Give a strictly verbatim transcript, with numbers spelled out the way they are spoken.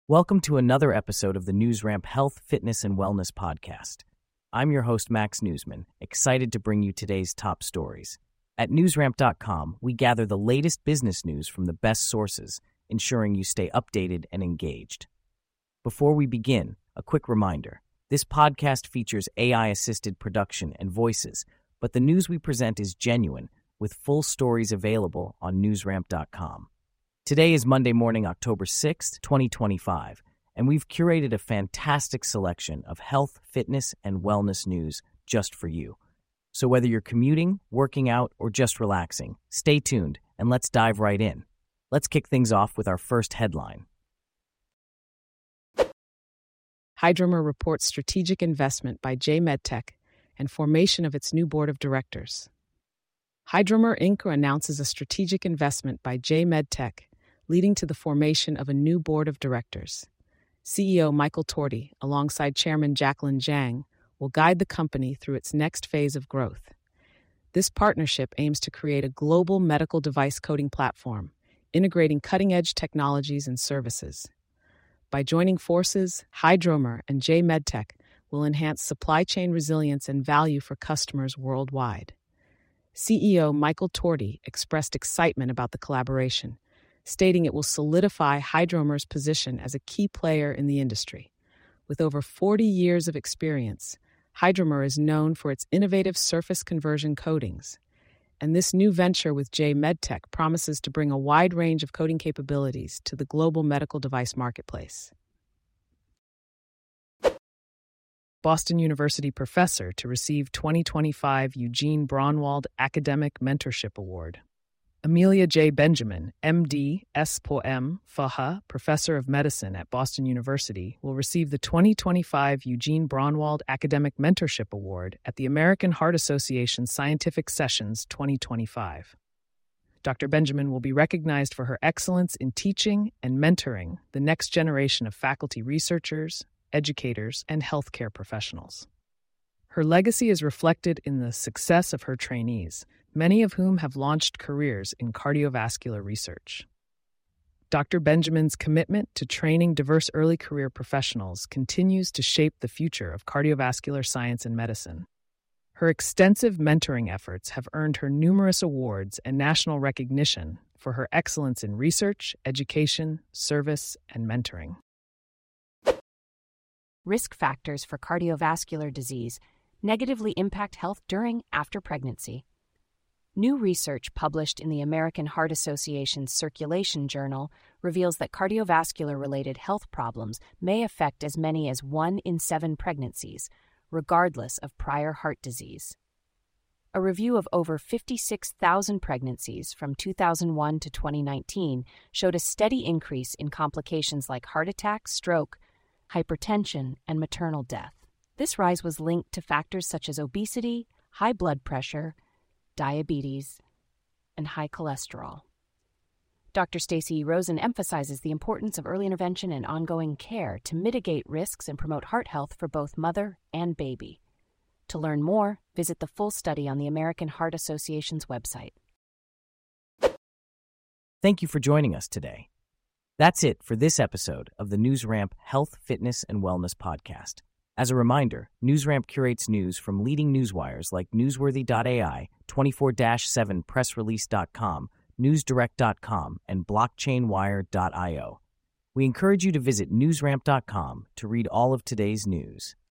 Welcome to another episode of the NewsRamp Health, Fitness, and Wellness podcast. I'm your host, Max Newsman, excited to bring you today's top stories. At newsramp dot com, we gather the latest business news from the best sources, ensuring you stay updated and engaged. Before we begin, a quick reminder. This podcast features A I-assisted production and voices, but the news we present is genuine, with full stories available on newsramp dot com. Today is Monday morning, October sixth, twenty twenty-five, and we've curated a fantastic selection of health, fitness, and wellness news just for you. So whether you're commuting, working out, or just relaxing, stay tuned and let's dive right in. Let's kick things off with our first headline. Hydromer reports strategic investment by J MedTech and formation of its new board of directors. Hydromer Incorporated announces a strategic investment by J MedTech, leading to the formation of a new board of directors. C E O Michael Torti, alongside Chairman Jacqueline Zhang, will guide the company through its next phase of growth. This partnership aims to create a global medical device coding platform, integrating cutting-edge technologies and services. By joining forces, Hydromer and J MedTech will enhance supply chain resilience and value for customers worldwide. C E O Michael Torti expressed excitement about the collaboration, stating it will solidify Hydromer's position as a key player in the industry. With over forty years of experience, Hydromer is known for its innovative surface conversion coatings, and this new venture with J MedTech promises to bring a wide range of coating capabilities to the global medical device marketplace. Boston University professor to receive twenty twenty-five Eugene Braunwald Academic Mentorship Award. Amelia J. Benjamin, M D, S P O M, F H A, Professor of Medicine at Boston University, will receive the twenty twenty-five Eugene Braunwald Academic Mentorship Award at the American Heart Association Scientific Sessions twenty twenty-five. Doctor Benjamin will be recognized for her excellence in teaching and mentoring the next generation of faculty researchers, educators, and healthcare professionals. Her legacy is reflected in the success of her trainees, many of whom have launched careers in cardiovascular research. Doctor Benjamin's commitment to training diverse early career professionals continues to shape the future of cardiovascular science and medicine. Her extensive mentoring efforts have earned her numerous awards and national recognition for her excellence in research, education, service, and mentoring. Risk factors for cardiovascular disease negatively impact health during after pregnancy. New research published in the American Heart Association's Circulation Journal reveals that cardiovascular-related health problems may affect as many as one in seven pregnancies, regardless of prior heart disease. A review of over fifty-six thousand pregnancies from two thousand one to twenty nineteen showed a steady increase in complications like heart attack, stroke, hypertension, and maternal death. This rise was linked to factors such as obesity, high blood pressure, diabetes, and high cholesterol. Doctor Stacy Rosen emphasizes the importance of early intervention and ongoing care to mitigate risks and promote heart health for both mother and baby. To learn more, visit the full study on the American Heart Association's website. Thank you for joining us today. That's it for this episode of the NewsRamp Health, Fitness, and Wellness podcast. As a reminder, NewsRamp curates news from leading newswires like newsworthy dot A I, twenty-four seven press release dot com, newsdirect dot com, and blockchain wire dot io. We encourage you to visit newsramp dot com to read all of today's news.